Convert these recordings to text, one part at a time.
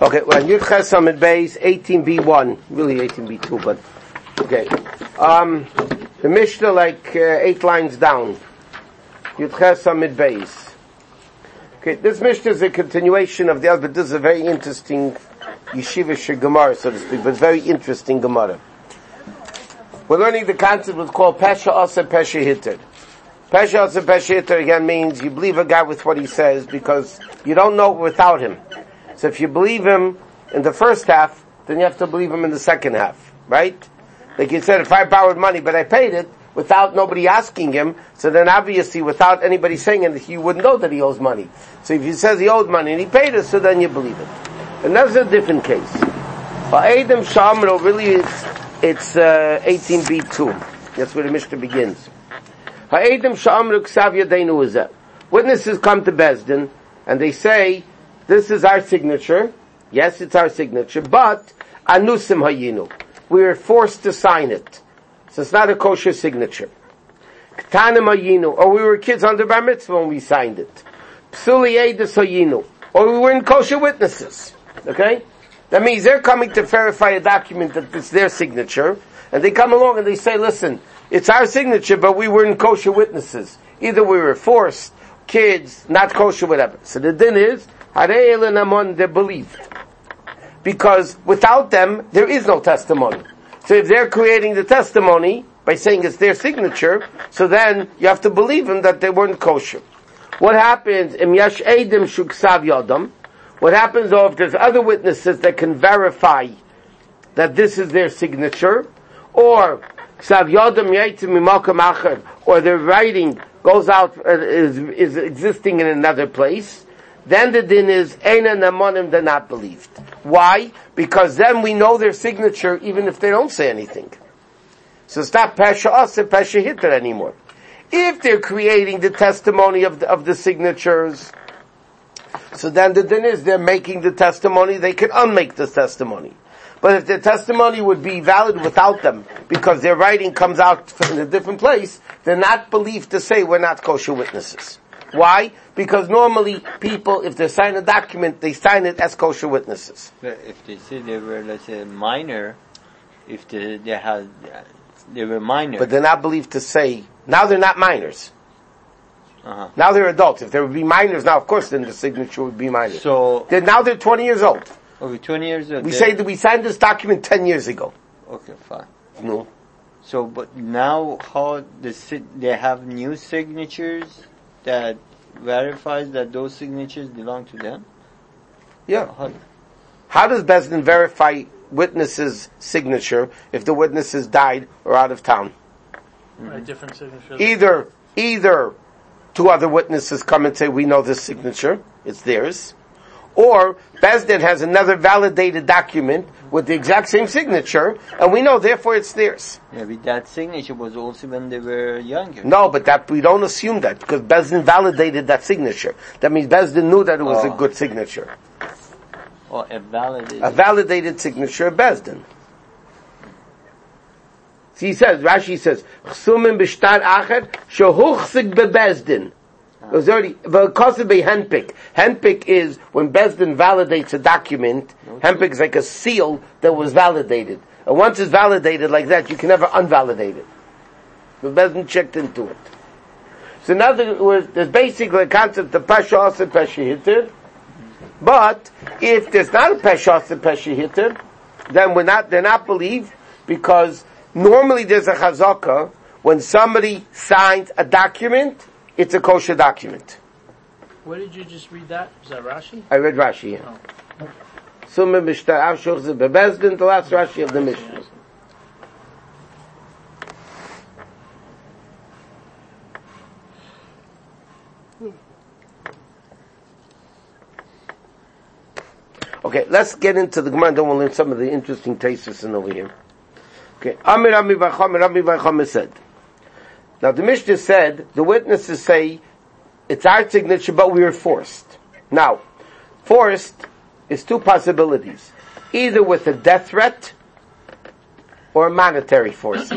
Okay, well, Yud Ches Amid Beis, 18b1, really 18b2, but, okay. The Mishnah, 8 lines down. Yud Ches Amid Beis. Okay, this Mishnah is a continuation of the other, but this is a very interesting yeshivish Gemara, so to speak, but very interesting Gemara. We're learning the concept what's called Pesha Asa Pesha Hitter. Pesha Asa Pesha Hitter again means you believe a guy with what he says because you don't know without him. So if you believe him in the first half, then you have to believe him in the second half, right? Like you said, if I borrowed money but I paid it without nobody asking him, so then obviously without anybody saying it, you wouldn't know that he owes money. So if he says he owed money and he paid it, so then you believe it. And that's a different case. For Adam Shamro, really it's 18b2. That's where the Mishnah begins. For Adam Shamro Ksav Yadeinu Uzeh. Witnesses come to Bezdin and they say, this is our signature. Yes, it's our signature, but anusim hayinu. We were forced to sign it. So it's not a kosher signature. Ktanim hayinu. Or we were kids under bar mitzvah when we signed it. Psuli edus hayinu. Or we were in kosher witnesses. Okay? That means they're coming to verify a document that it's their signature, and they come along and they say, listen, it's our signature, but we were in kosher witnesses. Either we were forced, kids, not kosher, whatever. So the din is, they believed. Because without them, there is no testimony. So if they're creating the testimony by saying it's their signature, so then you have to believe them that they weren't kosher. What happens, im yash edim shuksav yodam? What happens though if there's other witnesses that can verify that this is their signature, or ksav yodam yaitim mimakam acher, or their writing goes out, is existing in another place, then the din is, Eina Namonim, they're not believed. Why? Because then we know their signature even if they don't say anything. So it's not Pesha Asa, Pesha Hitter anymore. If they're creating the testimony of the signatures, so then the din is they're making the testimony, they can unmake this testimony. But if their testimony would be valid without them, because their writing comes out from a different place, they're not believed to say we're not kosher witnesses. Why? Because normally people, if they sign a document, they sign it as kosher witnesses. But if they say they were, let's say, minor, if they were minor. But they're not believed to say, now they're not minors. Uh-huh. Now they're adults. If they would be minors, now of course then the signature would be minor. So now they're 20 years old. Okay, 20 years old. We say that we signed this document 10 years ago. Okay, fine. No. So, but now how they have new signatures that verifies that those signatures belong to them? Yeah. How does Bezdin verify witnesses' signature if the witnesses died or out of town? Right, different signatures. Either two other witnesses come and say, we know this signature, it's theirs, or Bezdin has another validated document with the exact same signature, and we know, therefore, it's theirs. Yeah, but that signature was also when they were younger. No, but that we don't assume that, because Bezdin validated that signature. That means Bezdin knew that it was a good signature. Or a validated signature of Bezdin. So he says, Rashi says, Chsumim b'shtar acher, shehuchsig bebezdin. It was already, Henpik. Henpik is when Bezdin validates a document, Henpik is like a seal that was validated. And once it's validated like that, you can never unvalidate it. But Bezdin checked into it. So in other words, there's basically a concept of Pesha Asa Pesha Hitter. But if there's not a Pesha Asa Pesha Hitter, then they're not believed, because normally there's a chazaka, when somebody signs a document, it's a kosher document. Where did you just read that? Is that Rashi? I read Rashi, yeah. Summa b'shtar avshuch ze bebezdin, the last Rashi of the Mishnah. Okay, let's get into the Gemara, and then we'll learn some of the interesting tastes in over here. Okay, Amir Rami Vaycham said. Now the Mishnah said, the witnesses say, it's our signature, but we were forced. Now, forced is two possibilities. Either with a death threat, or a monetary force.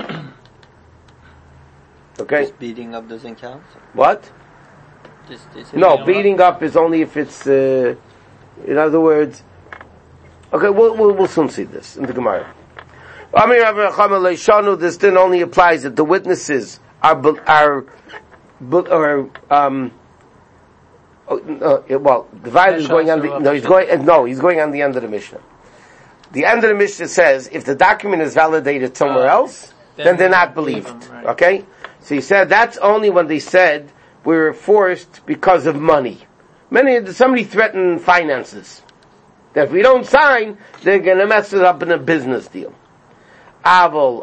Okay? Just beating up doesn't count? What? Just No, beating up is only if it's, in other words, Okay, we'll soon see this in the Gemara. This then only applies that the witnesses are the divided is going on he's going on the end of the Mishnah. The end of the Mishnah says if the document is validated somewhere else, then they're not believed. Right. Okay? So he said that's only when they said we were forced because of money. Somebody threatened finances. That if we don't sign, they're going to mess it up in a business deal. But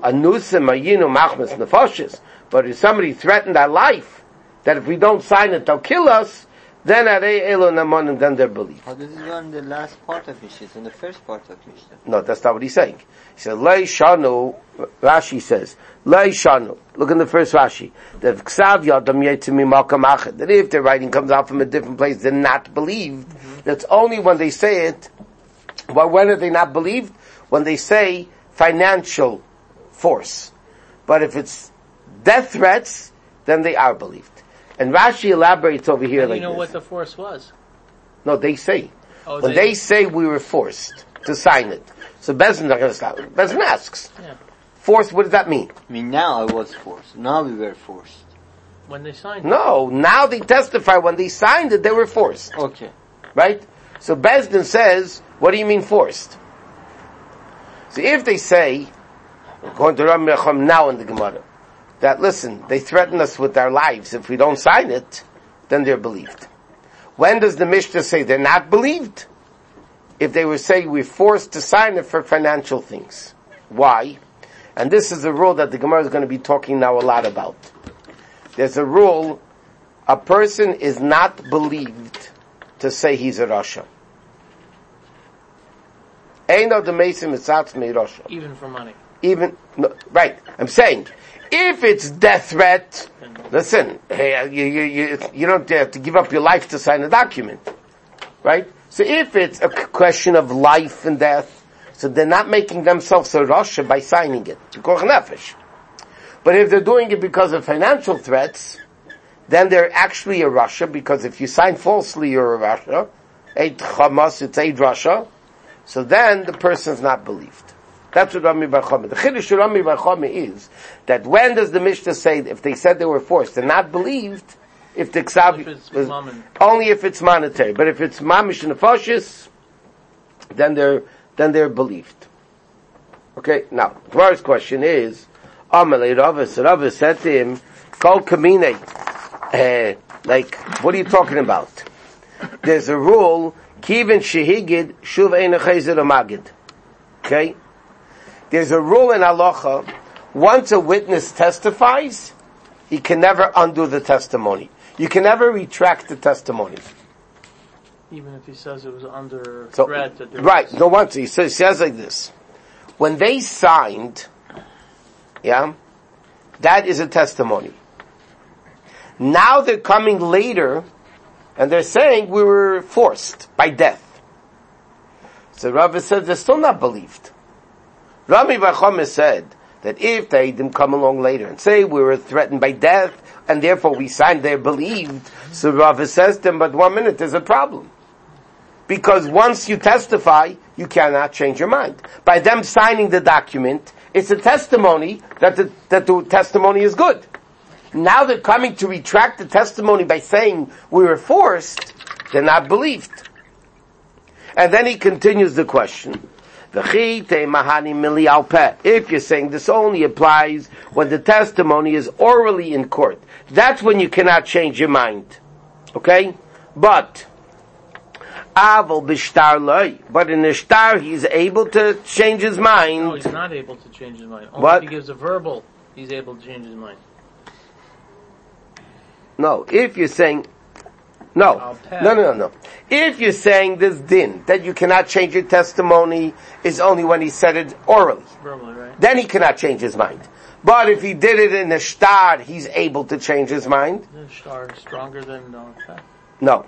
if somebody threatened our life, that if we don't sign it, they'll kill us, then then they're believed. Oh, this is on the last part of Mishnah, it's in the first part of Mishnah. No, that's not what he's saying. He says, Lei Shanu, Rashi says, Lei Shanu, look in the first Rashi, that if their writing comes out from a different place, they're not believed. That's only when they say it. Well, when are they not believed? When they say financial force. But if it's death threats, then they are believed. And Rashi elaborates over here like this. You know what the force was? No, they say. Oh, when they say we were forced to sign it. So Bezdin's not going to stop. Bezdin asks. Yeah. Forced, what does that mean? I mean, now I was forced. Now we were forced. When they signed it. No, now they testify when they signed it, they were forced. Okay. Right? So Bezdin says, what do you mean forced? So if they say, according to Rabbi Yecham now in the Gemara, that listen, they threaten us with our lives. If we don't sign it, then they're believed. When does the Mishnah say they're not believed? If they were saying we're forced to sign it for financial things. Why? And this is a rule that the Gemara is going to be talking now a lot about. There's a rule, a person is not believed to say he's a Rasha. Even for money. Right. I'm saying, if it's death threat, listen, hey, you don't have to give up your life to sign a document. Right? So if it's a question of life and death, so they're not making themselves a Rasha by signing it. But if they're doing it because of financial threats, then they're actually a Rasha, because if you sign falsely, you're a Rasha. Eid Chamas, it's Eid Rasha. So then the person's not believed. That's what Rami Bar Chama. The Chiddush of Rami Bar Chama is that when does the Mishnah say if they said they were forced, they're not believed, if the Ksav only if it's monetary. But if it's Mamish and Nefashis, then they're believed. Okay, now, Gemara's question is, Amalei Rava, so Rava said to him, Kol Kamine, like, what are you talking about? There's a rule, Kivin Shehigid, Shuv Ein Chazer Magid. Okay? There's a rule in halacha, once a witness testifies, he can never undo the testimony. You can never retract the testimony. Even if he says it was under threat. Right, no once. He says like this. When they signed, that is a testimony. Now they're coming later, and they're saying we were forced by death. So Rava says they're still not believed. Rami Bar Chama said that if they didn't come along later and say we were threatened by death, and therefore we signed, they're believed. So Rava says to them, but 1 minute, there's a problem. Because once you testify, you cannot change your mind. By them signing the document, it's a testimony that the testimony is good. Now they're coming to retract the testimony by saying we were forced, they're not believed. And then he continues the question. If you're saying this only applies when the testimony is orally in court, that's when you cannot change your mind. Okay? But in the shtar he's able to change his mind. No, he's not able to change his mind. Only What? if he gives a verbal, he's able to change his mind. No, if you're saying no. If you're saying this din, that you cannot change your testimony, is only when he said it orally. Verbally, right? Then he cannot change his mind. But if he did it in the shtar, he's able to change his mind. The shtar is stronger than fact. No.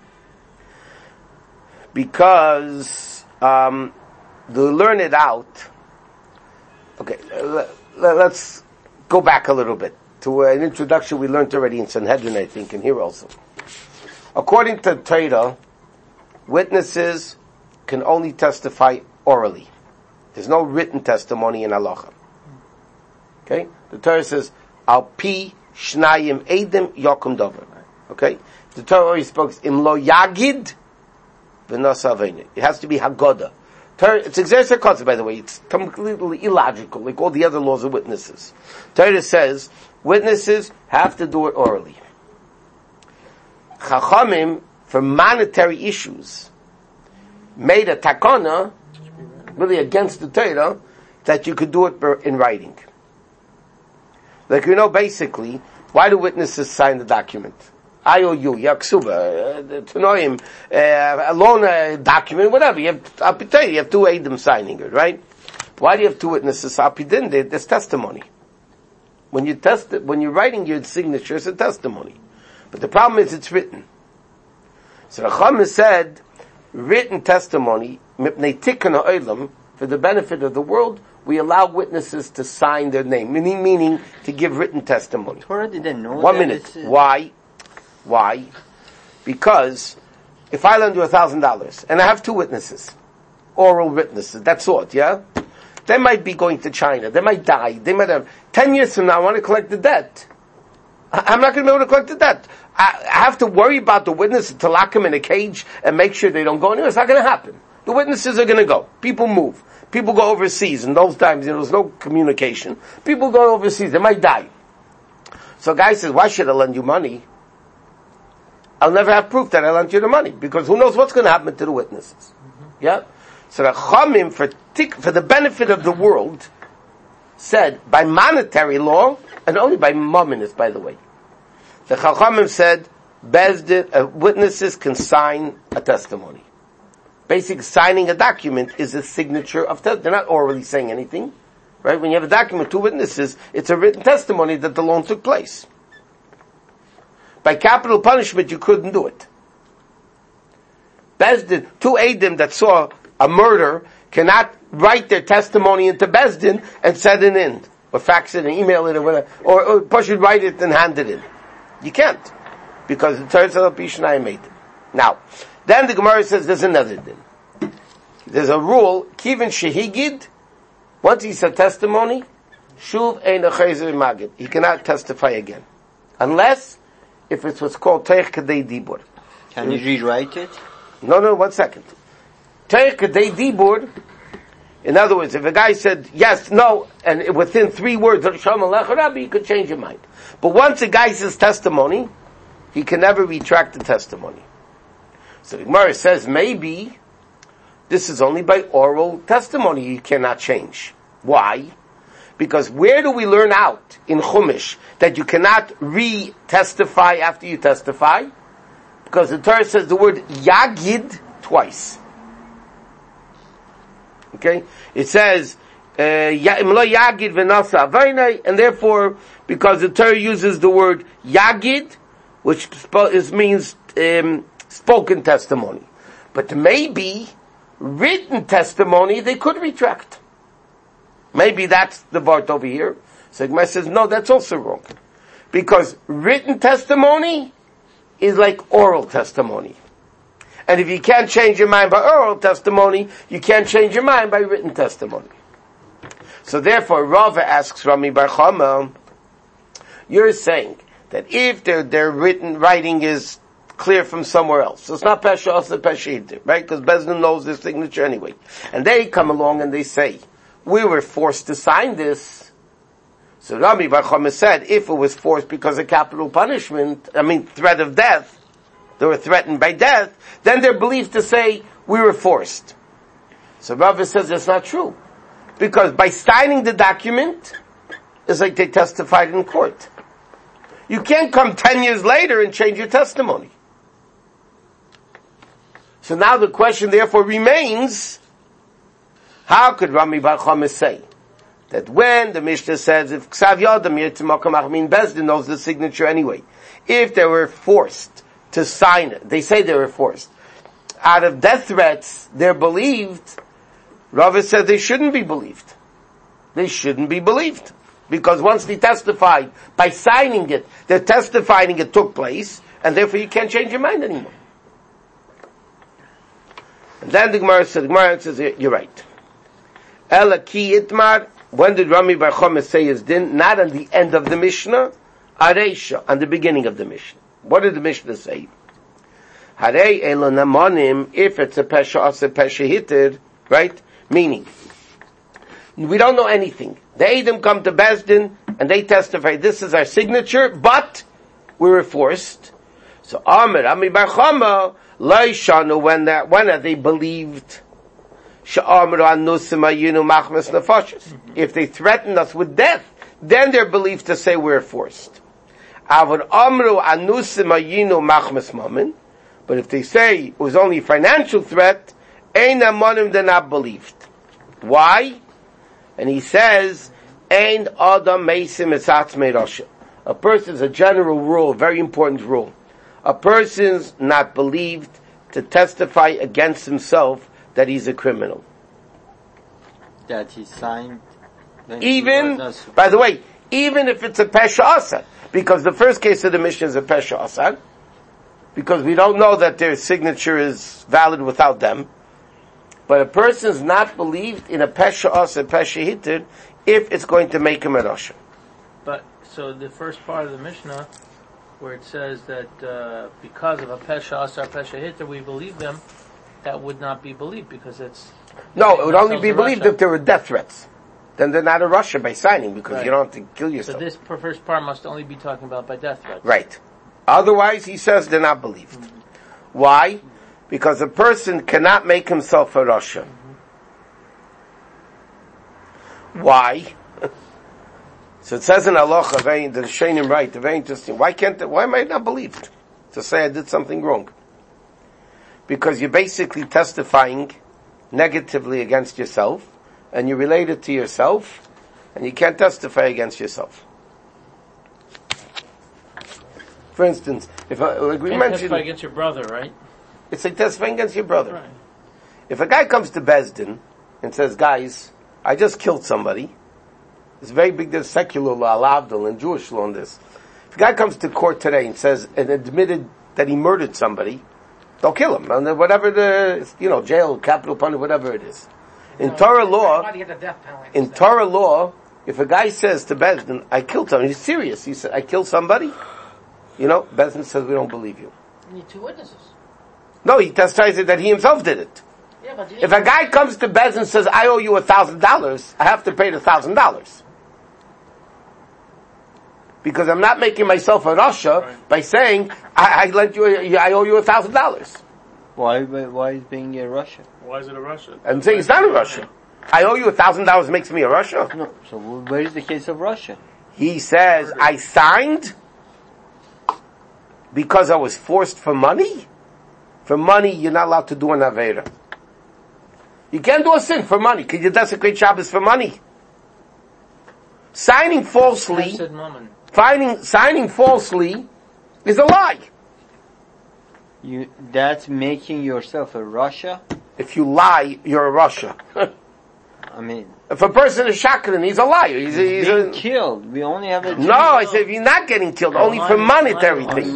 Because, to learn it out, okay, let's go back a little bit to an introduction we learned already in Sanhedrin, I think, and here also. According to Torah, witnesses can only testify orally. There's no written testimony in halacha. Okay? The Torah says, Al pi shnayim edim yokum dover. Okay? The Torah always speaks, im lo yagid v'nasa aveinah. It has to be Haggadah. It's exercise concept, by the way. It's completely illogical, like all the other laws of witnesses. Torah says, witnesses have to do it orally. Chachamim, for monetary issues, made a takana, really against the Torah, that you could do it in writing. Like, basically, why do witnesses sign the document? IOU, Yaksuba, Tanoim, a loan document, whatever. You have two Eidim signing it, right? Why do you have two witnesses? Apidin, there's testimony. When you're writing your signature, it's a testimony. But the problem is it's written. So the Chacham said, written testimony, mipnei tikkun ha'olam, for the benefit of the world, we allow witnesses to sign their name, meaning to give written testimony. Torah didn't know 1 minute. Why? Because if I lend you $1,000 and I have two witnesses, oral witnesses, that's all, yeah? They might be going to China. They might die. They might have 10 years from now. I want to collect the debt. I'm not going to be able to collect the debt. I have to worry about the witnesses to lock them in a cage and make sure they don't go anywhere. It's not going to happen. The witnesses are going to go. People move. People go overseas. In those times, there was no communication. People go overseas. They might die. So a guy says, why should I lend you money? I'll never have proof that I lent you the money, because who knows what's going to happen to the witnesses. Mm-hmm. Yeah? So the Chachamim, for the benefit of the world, said, by monetary law, and only by mominus, by the way, the Chachamim said, witnesses can sign a testimony. Basically, signing a document is a signature of testimony. They're not orally saying anything. Right? When you have a document, two witnesses, it's a written testimony that the loan took place. By capital punishment, you couldn't do it. Bezdin, two Eidim that saw a murder cannot write their testimony into Bezdin and send it in, or fax it and email it, or whatever, or push it, write it and hand it in. You can't, because it turns out Pishnai made it. Now, then the Gemara says there's another din. There's a rule, Kivin Shehigid, once he said testimony, Shuv Ein Achazer Magid. He cannot testify again. Unless, if it's what's called Teich Kadei Dibur. Can you rewrite it? No, 1 second. Teich Kadei Dibur, in other words, if a guy said yes, no, and within 3 words, you could change your mind. But once a guy says testimony, he can never retract the testimony. So the Gemara says maybe this is only by oral testimony you cannot change. Why? Because where do we learn out in Chumash that you cannot re-testify after you testify? Because the Torah says the word yagid twice. Okay? It says, yagid v'nasa avaynai, and therefore, because the Torah uses the word yagid, which means spoken testimony. But maybe written testimony they could retract. Maybe that's the part over here. So Gemara says, no, that's also wrong. Because written testimony is like oral testimony. And if you can't change your mind by oral testimony, you can't change your mind by written testimony. So therefore, Rava asks Rami Bar Chama, you're saying that if their writing is clear from somewhere else, so it's not Pesha, it's Pesha, right? Because Bezdin knows their signature anyway. And they come along and they say, we were forced to sign this. So Rami Bar Chama said, if it was forced because of capital punishment, threat of death, they were threatened by death, then they're believed to say, we were forced. So Rava says that's not true. Because by signing the document, it's like they testified in court. You can't come 10 years later and change your testimony. So now the question therefore remains, how could Rami Bar Chama say that when the Mishnah says, if Ksav Yodam Yirtzim Achmin Bezdin knows the signature anyway, if they were forced to sign it, they say they were forced, out of death threats, they're believed, Rava said they shouldn't be believed. They shouldn't be believed. Because once they testified, by signing it, they're testifying it took place, and therefore you can't change your mind anymore. And then the Gemara says, you're right. Ela ki itmar, when did Rami Bar Chama say his din? Not on the end of the Mishnah, Areisha, on the beginning of the Mishnah. What did the Mishnah say? Harei elo namonim, if it's a pesha asa pesha hitir, right? Meaning, we don't know anything. The Edom come to Bezdin, and they testify, this is our signature, but we were forced. So, Rami Bar Chama, Laishanu, when they believed, if they threatened us with death, then they're believed to say we're forced. But if they say it was only a financial threat, they're not believed. Why? And he says, a person's a general rule, a very important rule. A person's not believed to testify against himself that he's a criminal. That he signed. Even, by the way, even if it's a pesha asa, because the first case of the Mishnah is a pesha asa, because we don't know that their signature is valid without them. But a person is not believed in a pesha asa, pesha hitir, if it's going to make him a rasha. But, so the first part of the Mishnah, where it says that because of a pesha asa, pesha hitir, we believe them, that would not be believed because it's... No, it would only be believed if there were death threats. Then they're not a rasha by signing because right. You don't have to kill yourself. So this first part must only be talking about by death threats. Right. Otherwise, he says they're not believed. Mm-hmm. Why? Because a person cannot make himself a rasha. Mm-hmm. Why? So it says in Halacha, the Shainim right, very interesting. Why am I not believed? To say I did something wrong. Because you're basically testifying negatively against yourself, and you relate it to yourself, and you can't testify against yourself. For instance, if we mentioned testify against your brother, right? It's like testifying against your brother. Right. If a guy comes to Bezdin and says, "Guys, I just killed somebody," it's very big. There's secular law, Al-Abdul, and Jewish law on this. If a guy comes to court today and says and admitted that he murdered somebody, they'll kill him, and whatever jail, capital punishment, whatever it is. In Torah law, if a guy says to Bezdin, "I killed somebody," he's serious. He said, "I killed somebody." Bezdin says, "We don't believe you." You need two witnesses. No, he testifies that he himself did it. Yeah, but if a guy comes to Bezdin and says, "I owe you $1,000," I have to pay the $1,000. Because I'm not making myself a rasha by saying, I owe you $1,000. Why is being a rasha? Why is it a rasha? I'm saying it's not a rasha. I owe you $1,000 makes me a rasha? No. So where is the case of rasha? He says, I signed because I was forced for money. For money, you're not allowed to do an avera. You can't do a sin for money. Because you desecrate Shabbos for money. Signing falsely is a lie. That's making yourself a rasha? If you lie, you're a rasha. I mean... If a person is shakran, he's a liar. He's being killed. We only have a... No, I said if you're not getting killed, only for monetary things.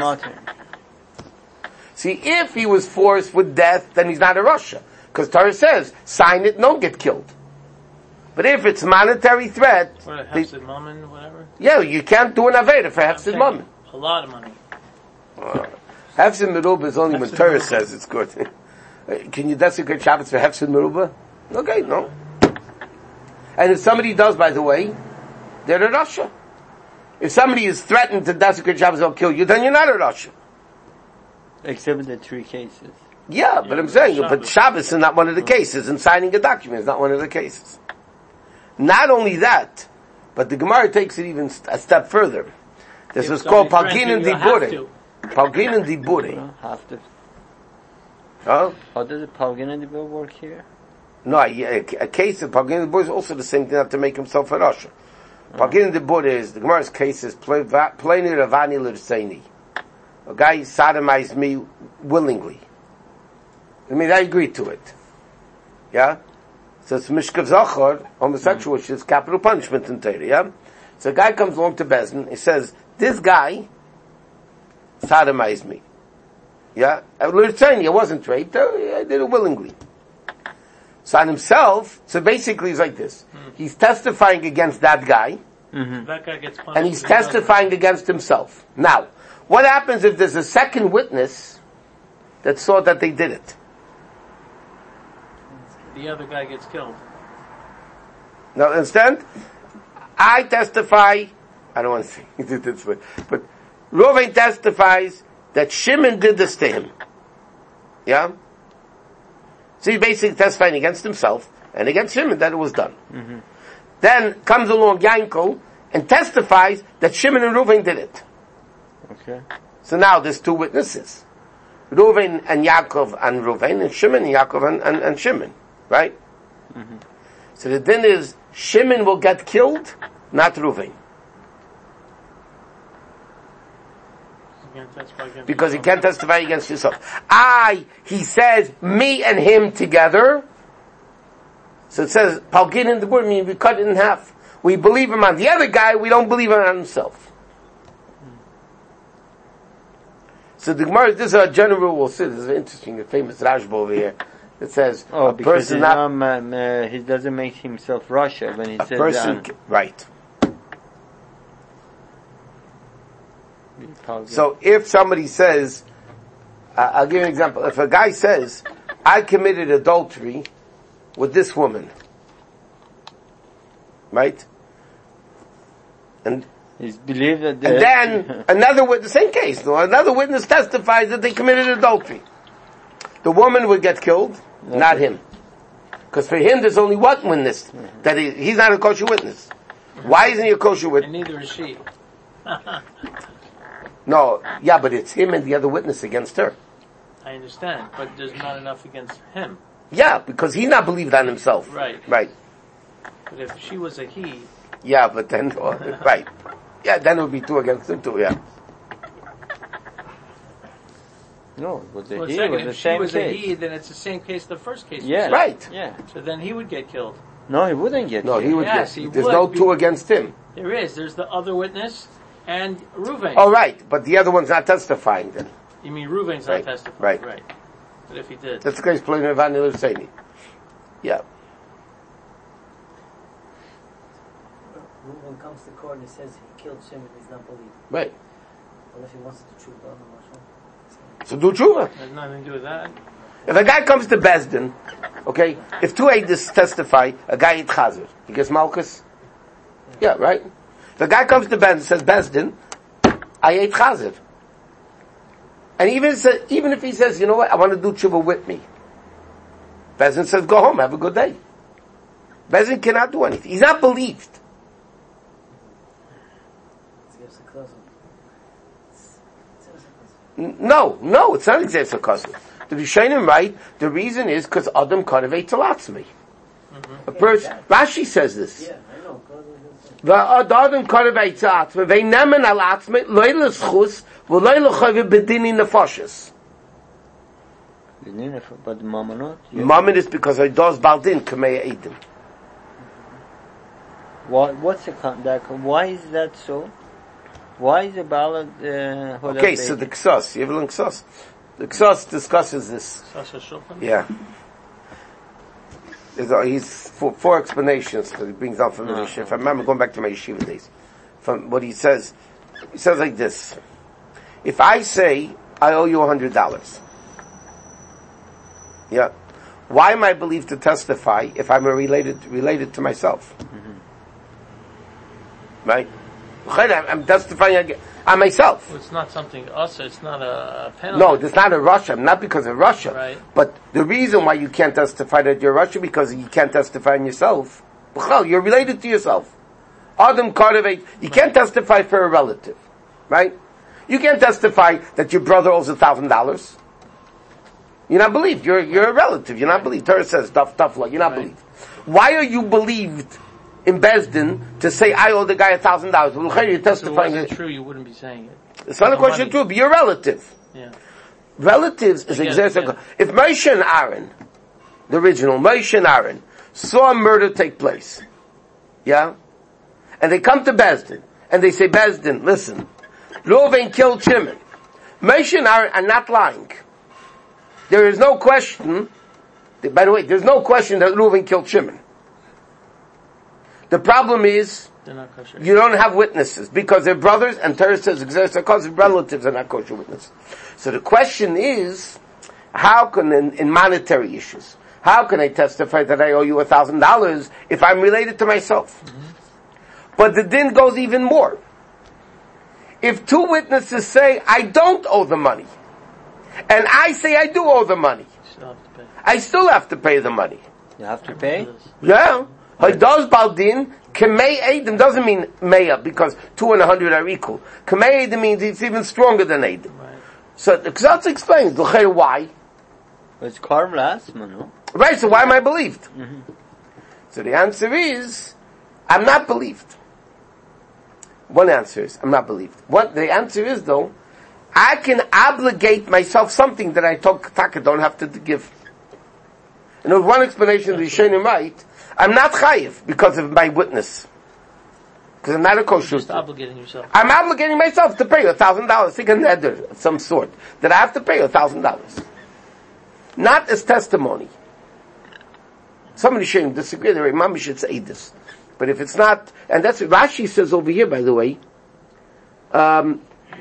See, if he was forced with death, then he's not a rasha. Because Torah says, sign it, don't get killed. But if it's monetary threat... What, a hefsid mammon, whatever? Yeah, you can't do an aveda for hefsid mammon. A lot of money. Hefsid meruba is only when Torah says it's good. Can you desecrate Shabbos for hefsid meruba? Okay, no. And if somebody does, by the way, they're a rasha. If somebody is threatened to desecrate Shabbos, they'll kill you, then you're not a rasha. Except in the 3 cases. Yeah, but I'm saying, but Shabbos is not one of the cases, and signing a document is not one of the cases. Not only that, but the Gemara takes it even a step further. This is called Palgin Dibure. Palgin Dibure. Have to. Huh? How does the Palgin Dibure work here? No, a case of Palgin Dibure is also the same thing, not to make himself a rasha. Palgin Dibure is, the Gemara's case is Pleni Ravani L'Rseini. A guy sodomized me willingly. I mean, I agreed to it. Yeah? So it's Mishkav Zachor, homosexual, which is capital punishment in Torah, yeah? So a guy comes along to Bezdin, he says, this guy sodomized me. Yeah? I wasn't raped, I did it willingly. So on himself, so basically it's like this. He's testifying against that guy, That guy gets punished. and he's testifying against himself. Now, what happens if there's a second witness that saw that they did it? The other guy gets killed. Now, understand? I testify, I don't want to say it this way, but Reuven testifies that Shimon did this to him. Yeah? So he's basically testifying against himself and against Shimon that it was done. Then comes along Yankel and testifies that Shimon and Reuven did it. Okay. So now there's two witnesses. Reuven and Yaakov and Reuven, and Shimon and Yaakov and Shimon. Right? So the din is, Shimon will get killed, not Reuven. Because he can't testify against himself. He says, me and him together. So it says, Palgin in the word, meaning we cut it in half. We believe him on the other guy, we don't believe him on himself. So the Gemara, this is a general rule we'll see. This is interesting, a famous Rashba over here. It says, Oh, a because person not, he doesn't make himself Russia when he a says person, right. So if somebody says, I'll give you an example. If a guy says, I committed adultery with this woman, right? And he's believed that and then another witness, the same case, no, another witness testifies that they committed adultery. The woman would get killed, not him. Because for him there's only one witness, that he's not a kosher witness. Why isn't he a kosher witness? And neither is she. No, yeah, but it's him and the other witness against her. I understand, but there's not enough against him. Yeah, because he's not believed on himself. Right. Right. But if she was a he, Yeah, but then, right. Yeah, then it would be two against him too, yeah. no, it was a well, he. second, It was the if she same was case. a he, then it's the same case the first case. Yeah. Right. Yeah. So then he would get killed. No, he wouldn't get. No, killed. he would Yes, get, he there's would no be- two against him. There is. There's the other witness and Reuven. Oh, right, but the other one's not testifying then. You mean Reuven's Right, not testifying? right. Right. But if he did. That's the case playing with Van Iluseni. Yeah. Reuven comes to court and he says he killed Shimon, he's not believed. Right. Well, if he wants to choose the other one, So do tshuva. There's nothing to do with that. If a guy comes to Bezdin, okay, if two aides testify, a guy eat chazer, he gets malchus? Yeah, right? If a guy comes to Bezdin and says, Bezdin, I ate chazer. And even if he says, you know what, I want to do tshuva with me. Bezdin says, go home, have a good day. Bezdin cannot do anything. He's not believed. it's a cousin. No, it's not exactly a cousin. The Rishonim write, the reason is because Adam Karevei Talatzmi. A person, Rashi says this. Yeah, I know. The Adam Karevei Talatzmi, they nemen al atzmi, loy l'schus, v'loy l'choyve bedini nefoshes. But Mamonot? Yeah. Mammon is because I does baldin kamei edim. What's why is that so? Why is the ballad? Okay, so the Ksos, you have a Ksos. The Ksos discusses this. Sasha Shulchan? Yeah. He's four explanations that he brings down from the Mishnah. If I remember going back to my yeshiva days, from what he says like this: if I say I owe you $100, yeah, why am I believed to testify if I'm related to myself? Right? I'm testifying on myself. Well, it's not something us. It's not a penalty. No, it's not a Russia. Not because of Russia. Right. But the reason why you can't testify that you're Russia because you can't testify on yourself. You're related to yourself. Adam Karevei, you can't testify for a relative. Right? You can't testify that your brother owes $1,000. You're not believed. You're a relative. You're not believed. Torah says, tough luck. You're not believed. Why are you believed in Bezdin to say I owe the guy $1,000? You're If it testifying. wasn't true, you wouldn't be saying it. It's not a The question money. of truth, but you're a relative. Yeah. Relatives is Again, exactly. again. If Moshe and Aaron, the original Moshe and Aaron, saw a murder take place, yeah, and they come to Bezdin and they say, Bezdin, listen, Reuven killed Shimon. Moshe and Aaron are not lying. There is no question By the way, there's no question that Reuven killed Shimon. The problem is, They're not kosher. you don't have witnesses, because they're brothers, and Torah says, because relatives are not kosher witnesses. So the question is, how can, in monetary issues, how can I testify that I owe you $1,000 if I'm related to myself? But the din goes even more. If two witnesses say, I don't owe the money, and I say I do owe the money, Still have to pay. I still have to pay the money. You have to pay? Yeah. Haydoz Baldin, Kemei Eidim doesn't mean Meya, because 2 and 100 are equal. Kemei Eidim means it's even stronger than Eidim. Right. So the Ksatz explains, why? It's carved last, no? Right, so why am I believed? So the answer is, I'm not believed. One answer is, I'm not believed. The answer is though, I can obligate myself something that I Taka don't have to give. And there's one explanation of the Yishenim right, I'm not chayiv because of my witness. Because I'm not a kosher. Just obligating yourself. I'm obligating myself to pay you $1,000. Think a neder of some sort. That I have to pay you $1,000. Not as testimony. Somebody shouldn't disagree. The Imam should say this. But if it's not, and that's what Rashi says over here, by the way, because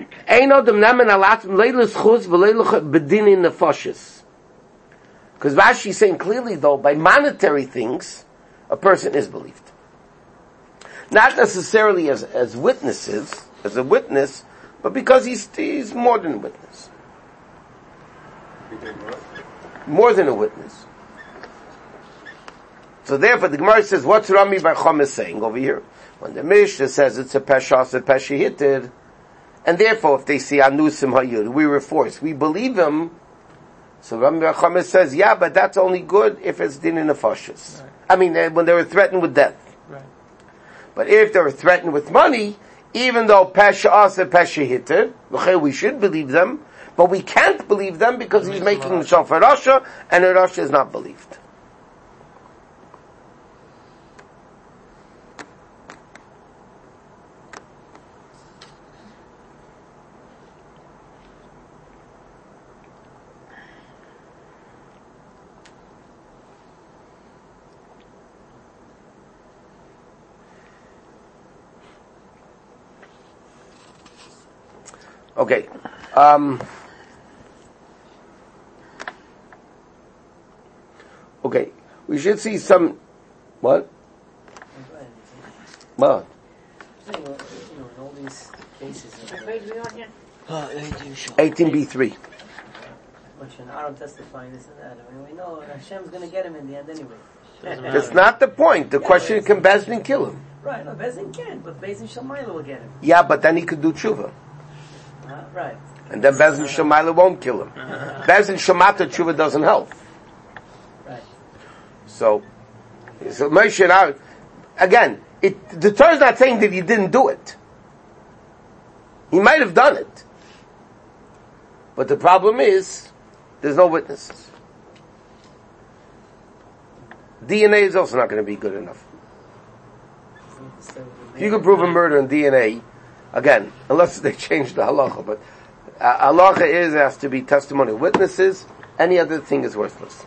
Rashi is saying clearly, though, by monetary things, a person is believed. Not necessarily as witnesses, as a witness, but because he's more than a witness. More than a witness. So therefore, the Gemara says, what's Rami Bar Chama saying over here? When the Mishnah says it's a Pesha, a Pesha Hitter, and therefore, if they see Anusim Hayud, we were forced, we believe him. So Rami Bar Chama says, yeah, but that's only good if it's din in the fashis. Right. I mean, when they were threatened with death. Right. But if they were threatened with money, even though Pesha Asa Pesha Hitter, we should believe them, but we can't believe them because he's making himself a Rasha, and a Rasha is not believed. Okay. Okay. We should see some. What? What? In all these cases, 18b3. and Aaron testifying this and that. I mean, we know Hashem's going to get him in the end anyway. That's not the point. The question, can Bezdin kill him? Right, no, Bezdin can't, but Bezdin Shalmaila will get him. Yeah, but then he could do tshuva. Right. And then Bezdin Shalmaila won't kill him. Bezdin Shamata tshuva doesn't help. Right. So Moshe and Aaron, again, the Torah is not saying that he didn't do it. He might have done it. But the problem is, there's no witnesses. DNA is also not going to be good enough. If you could prove a murder in DNA, again, unless they change the halacha, but halacha has to be testimony of witnesses. Any other thing is worthless.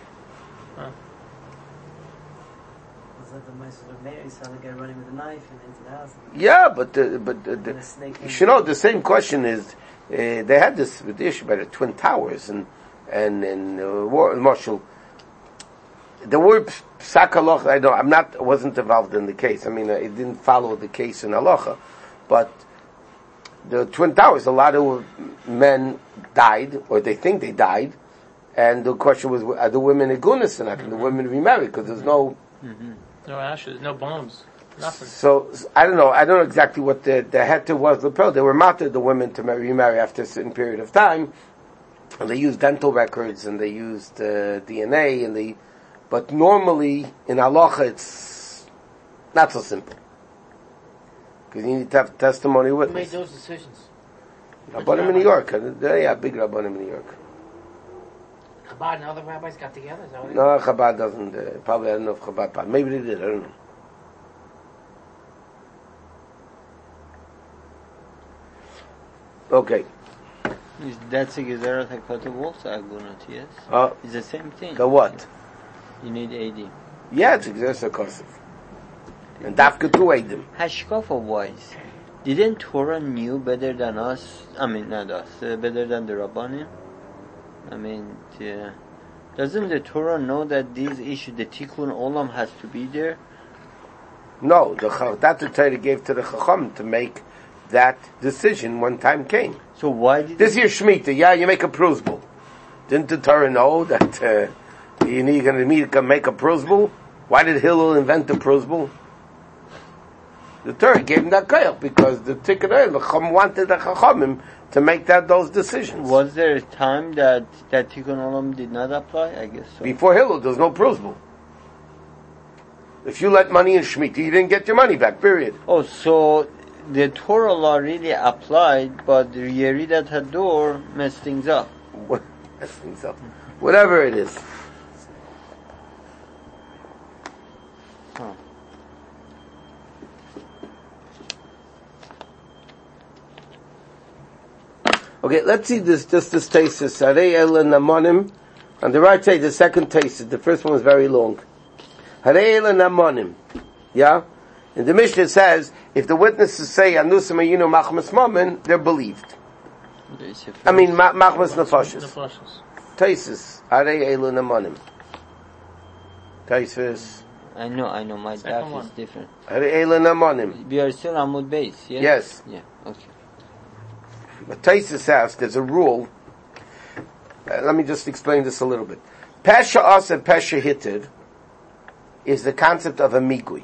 Running with a knife and into the house. Yeah, but you should know the same question is they had this with the issue by the Twin Towers and Marshall. The word psak halacha, I wasn't involved in the case. I mean, it didn't follow the case in halacha, but the Twin Towers, a lot of men died, or they think they died, and the question was, are the women egunis, and can the women remarry? Because there's no no ashes, no bones, nothing. So I don't know exactly what the heter was. They were matter the women to remarry after a certain period of time, and they used dental records and they used DNA but normally in halacha it's not so simple because you need to have testimony Who witness. made those decisions? Rabbanim in New York, big Rabbanim in New York. Chabad and other rabbis got together. Is that what it is? No, Chabad doesn't. Probably I don't know if Chabad. Maybe they did. I don't know. Okay. That's a Gezerat HaKotav also Agunot, yes? It's the same thing. The what? You need eidim. Yeah, it's Gzeres HaKosov. And Dafka 2 Eidim. Hashkafa wise, didn't Torah knew better than us? I mean, not us, better than the Rabbanim? I mean, doesn't the Torah know that these issues, the Tikkun Olam has to be there? No, that the Torah gave to the Chacham to make that decision when time came. So why did This year Shemitah, yeah, you make a prosbul. Didn't the Torah know that you're going to make a prosbul? Why did Hillel invent the prosbul? The Torah gave him that koyach because the Tikkun Olam, the Chacham wanted the Chachamim to make those decisions. Was there a time that Tikkun Olam did not apply? I guess so. Before Hillel, there's no prosbul. If you let money in Shemitah, you didn't get your money back, period. Oh, so the Torah law really applied, but the Yeridat Hador messed things up. Messed things up. Whatever it is. Huh. Okay, let's see this thesis. Harei Ela Namonim. On the right side, the second thesis. The first one was very long. Harei Ela Namonim. Yeah? And the Mishnah says, if the witnesses say, Anusam Ayinu Machmas Momen, they're believed. I mean, Machmas Nefashis. Thesis. Harei Ela Namonim. Thesis. I know, my daf is different. Harei Ela Namonim. We are still Amud Beis, yeah? Yes. Yeah, okay. But Taisus asks, there's a rule. Let me just explain this a little bit. Pesha As and Pesha Hitter is the concept of a migui.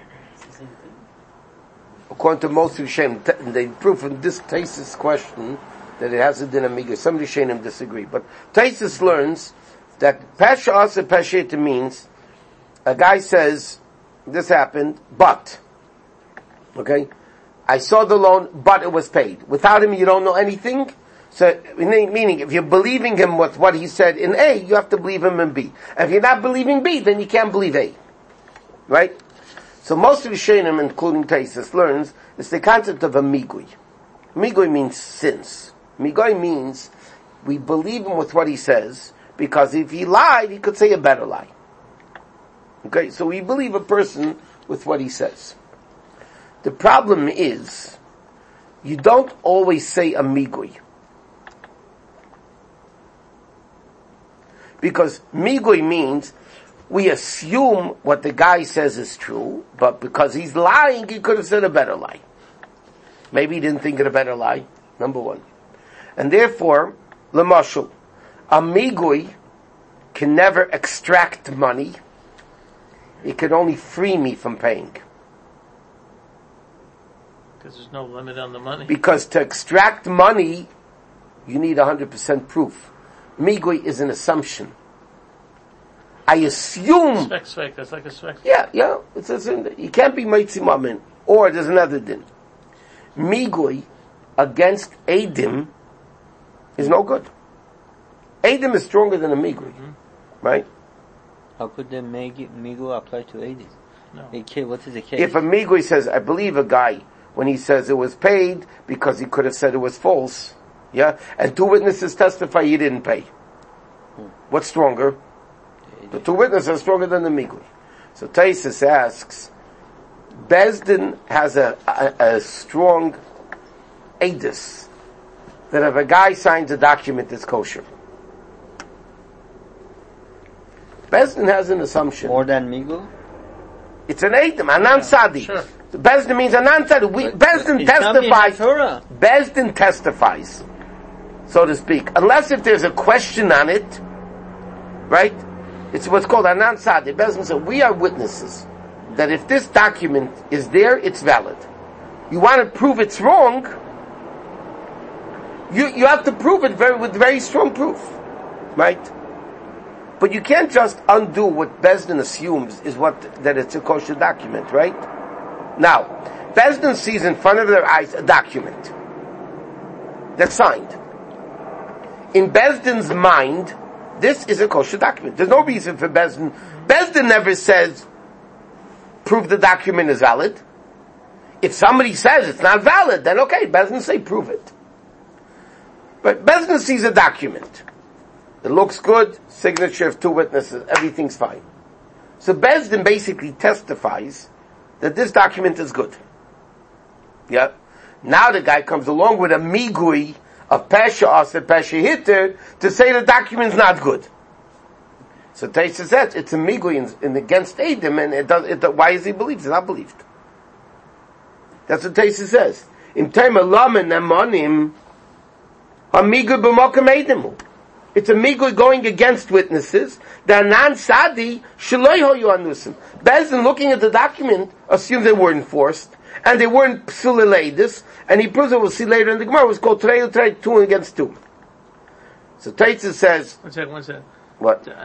According to most Rishonim, they prove from this Taisus question that it has a din of migui. Some Rishonim disagree, but Taisus learns that Pesha As and Pesha Hitter means a guy says, this happened, but, okay? I saw the loan, but it was paid. Without him, you don't know anything. So, meaning, if you're believing him with what he said in A, you have to believe him in B. If you're not believing B, then you can't believe A. Right? So most of the Rishonim, including Taisus, learns it's the concept of a migui. Migui means since. Migui means we believe him with what he says, because if he lied, he could say a better lie. Okay, so we believe a person with what he says. The problem is, you don't always say a migui. Because migui means, we assume what the guy says is true, but because he's lying, he could have said a better lie. Maybe he didn't think of a better lie, number one. And therefore, lemashul, a migui can never extract money. It can only free me from paying. Because there's no limit on the money. Because to extract money, you need 100% proof. Migui is an assumption. I assume... Spec, that's like a spec. Yeah. You can't be Meitzi Mamin. Or there's another din. Migui against Eidim is no good. Eidim is stronger than a Migui. Right? How could the Migu apply to Eidim? No. What is the case? If a Migui says, I believe a guy when he says it was paid because he could have said it was false, yeah, and two witnesses testify he didn't pay. What's stronger? The two witnesses are stronger than the migui. So Taisus asks, Bezdin has a strong edus that if a guy signs a document, it's kosher. Bezdin has an assumption. More than Migu? It's an edim, anan sadi. Sure. Bezdin means anan sadi. Bezdin testifies. Bezdin testifies, so to speak. Unless if there's a question on it, right? It's what's called anan sadi. Bezdin said, we are witnesses that if this document is there, it's valid. You want to prove it's wrong, you have to prove it with very strong proof, right? But you can't just undo what Bezdin assumes is that it's a kosher document, right? Now, Bezdin sees in front of their eyes a document that's signed. In Bezdin's mind, this is a kosher document. There's no reason for Bezdin. Bezdin never says, prove the document is valid. If somebody says it's not valid, then okay, Bezdin say prove it. But Bezdin sees a document. It looks good, signature of two witnesses, everything's fine. So Bezdin basically testifies that this document is good. Yeah. Now the guy comes along with a migui of Pesha Asa, Pesha Hitter, to say the document's not good. So Taisa says it's a migui in against Edom, and why is he believed? He's not believed. That's what Taisa says. In time of Laman Namanim, a migui b'mokem Edomu. It's a migui going against witnesses. The Anan Sadi Shaloi Hoyu Anusim. Bezdin, looking at the document, assumed they weren't enforced, and they weren't psuliladis, and he proves it. We'll see later in the Gemara. It was called Trey 2 against 2. So Taisa says. One second. What? The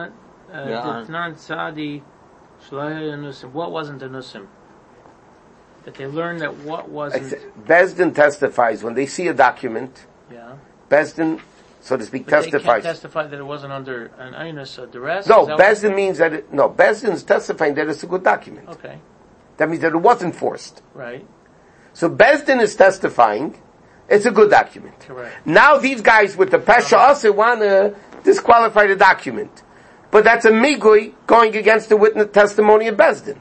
Tanan Sadi Shaloi Hoyu Anusim. What wasn't Anusim? That they learned that what wasn't. Bezdin testifies when they see a document. Yeah. Bezdin, so to speak, But testifies. they can't testify that it wasn't under an einus or duress? No, Bezdin means that Bezdin's testifying that it's a good document. Okay. That means that it wasn't forced. Right. So Bezdin is testifying it's a good document. Correct. Now these guys with the Pesha Asa want to disqualify the document. But that's a migui going against the witness testimony of Bezdin.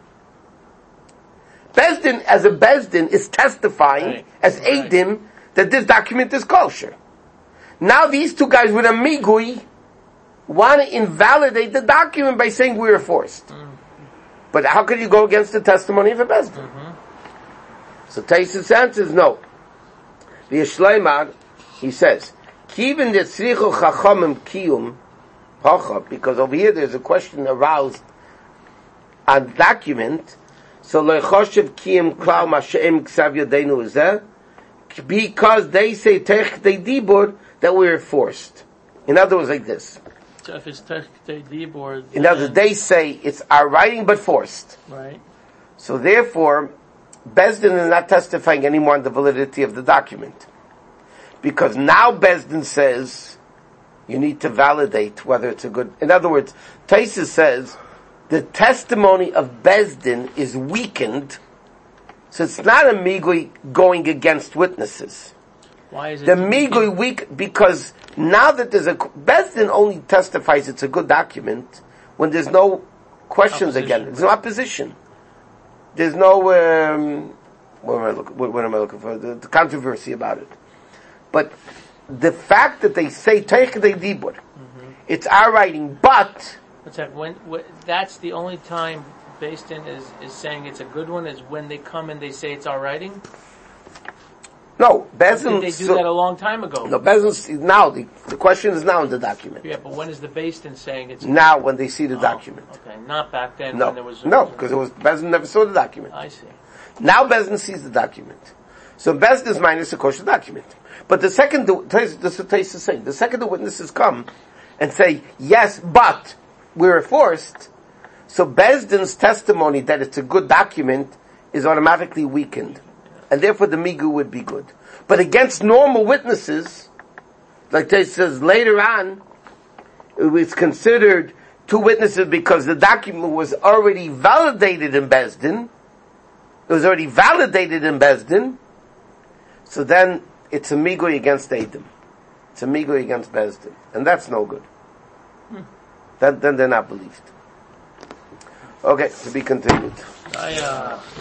Bezdin, as a Bezdin, is testifying as Eidim that this document is kosher. Now these two guys with a migui want to invalidate the document by saying we were forced. Mm-hmm. But how could you go against the testimony of a Bezdin? Mm-hmm. So Taisus answers no. The Shleimar, he says, Kivin the tzrichu chachamim kiyum pacha, because over here there's a question aroused on document. So loichoshev kiyum klau mashem ksav yodeinu zeh, because they say tech they dibur that we are forced. In other words, like this. So if it's tech they dibur, in other words, they say it's our writing but forced. Right. So therefore, Bezdin is not testifying anymore on the validity of the document. Because now Bezdin says, you need to validate whether it's a good... In other words, Taisus says, the testimony of Bezdin is weakened, so it's not a migui going against witnesses. Why is it? The migui weak, because now that there's Bezdin only testifies it's a good document when there's no questions again. There's no opposition. There's no, what am I looking for? The controversy about it. But the fact that they say, it's our writing, but... When that's the only time Bezdin is saying it's a good one, is when they come and they say it's our writing? No, Bezdin... They do that a long time ago. No, Bezdin, now, the question is now in the document. Yeah, but when is the Bezdin saying it's... Now, when they see the document. Okay, not back then no. when there was... No, because Bezdin never saw the document. I see. Now Bezdin sees the document. So Bezdin's mind is a kosher document. But the second, this is what Tais is saying, the second the witnesses come and say, yes, but we're forced, so Bezdin's testimony that it's a good document is automatically weakened. And therefore the migu would be good. But against normal witnesses, like Tais says later on, it was considered two witnesses because the document was already validated in Bezdin. It was already validated in Bezdin. So then it's a migui against Edom. It's a migui against Bezdin. And that's no good. Then they're not believed. Okay, to be continued.